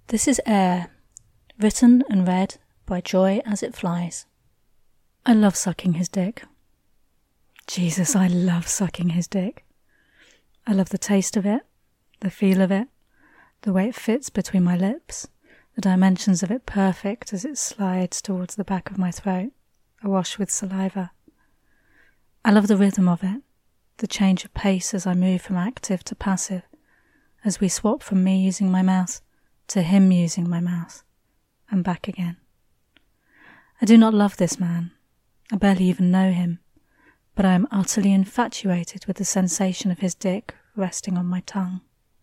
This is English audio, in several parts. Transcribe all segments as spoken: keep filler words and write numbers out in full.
This is Air, written and read by Joy As It Flies. I love sucking his dick. Jesus, I love sucking his dick. I love the taste of it, the feel of it, the way it fits between my lips, the dimensions of it perfect as it slides towards the back of my throat, awash with saliva. I love the rhythm of it, the change of pace as I move from active to passive, as we swap from me using my mouth to him using my mouth, and back again. I do not love this man. I barely even know him, but I am utterly infatuated with the sensation of his dick resting on my tongue.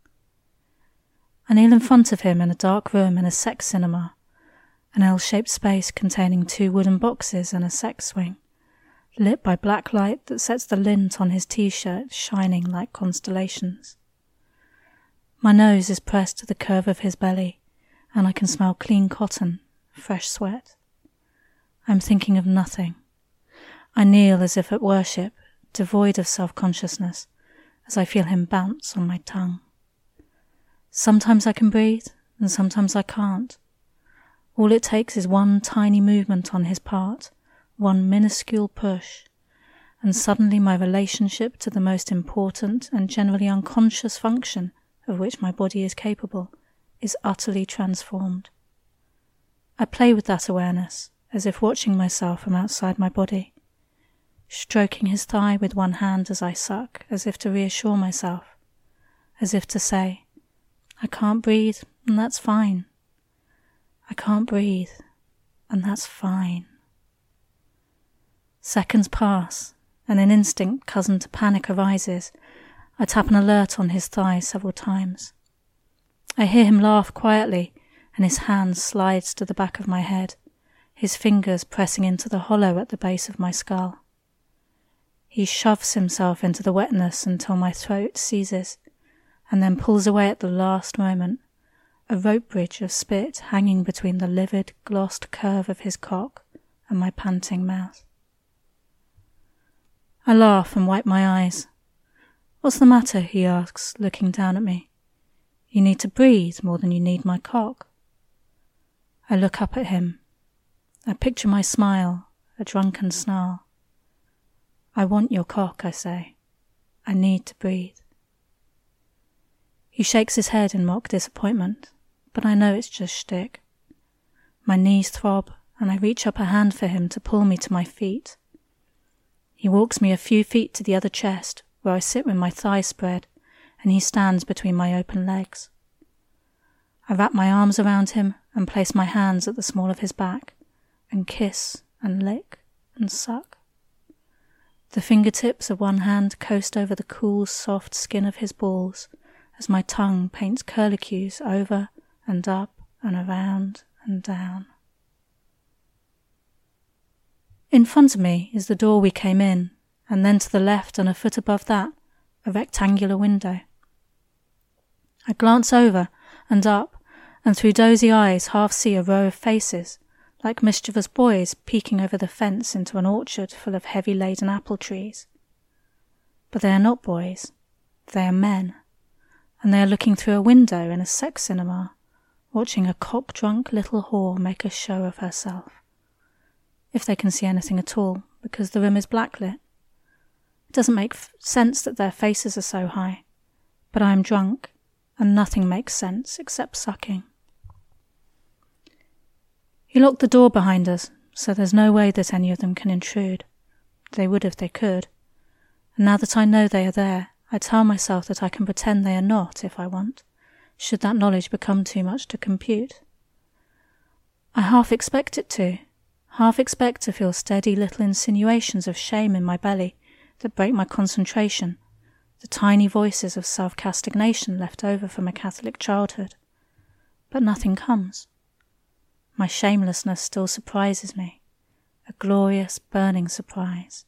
I kneel in front of him in a dark room in a sex cinema, an L-shaped space containing two wooden boxes and a sex swing, lit by black light that sets the lint on his t-shirt shining like constellations. My nose is pressed to the curve of his belly, and I can smell clean cotton, fresh sweat. I am thinking of nothing. I kneel as if at worship, devoid of self-consciousness, as I feel him bounce on my tongue. Sometimes I can breathe, and sometimes I can't. All it takes is one tiny movement on his part, one minuscule push, and suddenly my relationship to the most important and generally unconscious function of which my body is capable is utterly transformed. I play with that awareness, as if watching myself from outside my body, stroking his thigh with one hand as I suck, as if to reassure myself, as if to say, I can't breathe, and that's fine. I can't breathe, and that's fine. Seconds pass, and an instinct cousin to panic arises. I tap an alert on his thigh several times. I hear him laugh quietly, and his hand slides to the back of my head, his fingers pressing into the hollow at the base of my skull. He shoves himself into the wetness until my throat seizes, and then pulls away at the last moment, a rope bridge of spit hanging between the livid, glossed curve of his cock and my panting mouth. I laugh and wipe my eyes. What's the matter? He asks, looking down at me. You need to breathe more than you need my cock. I look up at him. I picture my smile, a drunken snarl. I want your cock, I say. I need to breathe. He shakes his head in mock disappointment, but I know it's just shtick. My knees throb, and I reach up a hand for him to pull me to my feet. He walks me a few feet to the other chest, where I sit with my thighs spread, and he stands between my open legs. I wrap my arms around him and place my hands at the small of his back, and kiss and lick and suck. The fingertips of one hand coast over the cool, soft skin of his balls, as my tongue paints curlicues over and up and around and down. In front of me is the door we came in, and then to the left and a foot above that, a rectangular window. I glance over and up, and through dozy eyes half see a row of faces, like mischievous boys peeking over the fence into an orchard full of heavy-laden apple trees. But they are not boys, they are men, and they are looking through a window in a sex cinema, watching a cock-drunk little whore make a show of herself. If they can see anything at all, because the room is blacklit. It doesn't make f- sense that their faces are so high, but I am drunk, and nothing makes sense except sucking. He locked the door behind us, so there's no way that any of them can intrude. They would if they could, and now that I know they are there, I tell myself that I can pretend they are not if I want, should that knowledge become too much to compute. I half expect it to, half expect to feel steady little insinuations of shame in my belly that break my concentration, the tiny voices of self-castigation left over from a Catholic childhood. But nothing comes. My shamelessness still surprises me, a glorious, burning surprise.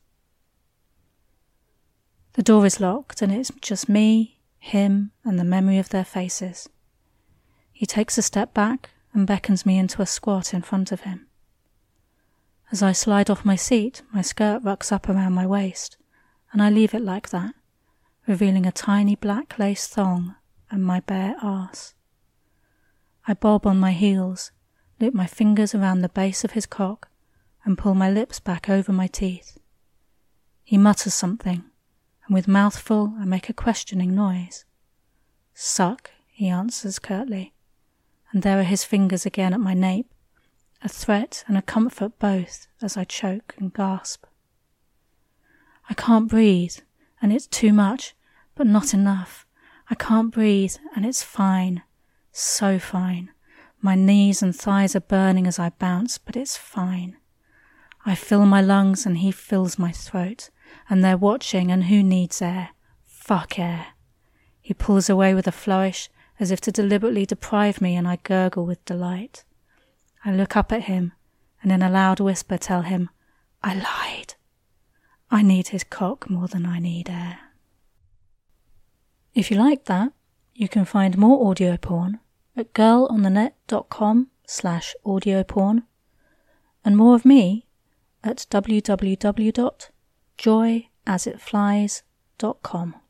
The door is locked, and it's just me, him, and the memory of their faces. He takes a step back and beckons me into a squat in front of him. As I slide off my seat, my skirt rucks up around my waist, and I leave it like that, revealing a tiny black lace thong and my bare arse. I bob on my heels, loop my fingers around the base of his cock, and pull my lips back over my teeth. He mutters something, and with mouth full I make a questioning noise. Suck, he answers curtly, and there are his fingers again at my nape, a threat and a comfort both as I choke and gasp. I can't breathe, and it's too much, but not enough. I can't breathe, and it's fine, so fine. My knees and thighs are burning as I bounce, but it's fine. I fill my lungs and he fills my throat, and they're watching, and who needs air? Fuck air. He pulls away with a flourish, as if to deliberately deprive me, and I gurgle with delight. I look up at him, and in a loud whisper tell him, I lied. I need his cock more than I need air. If you like that, you can find more audio porn at girlonthenet.com slash audio porn, and more of me at w w w dot joy as it flies dot com.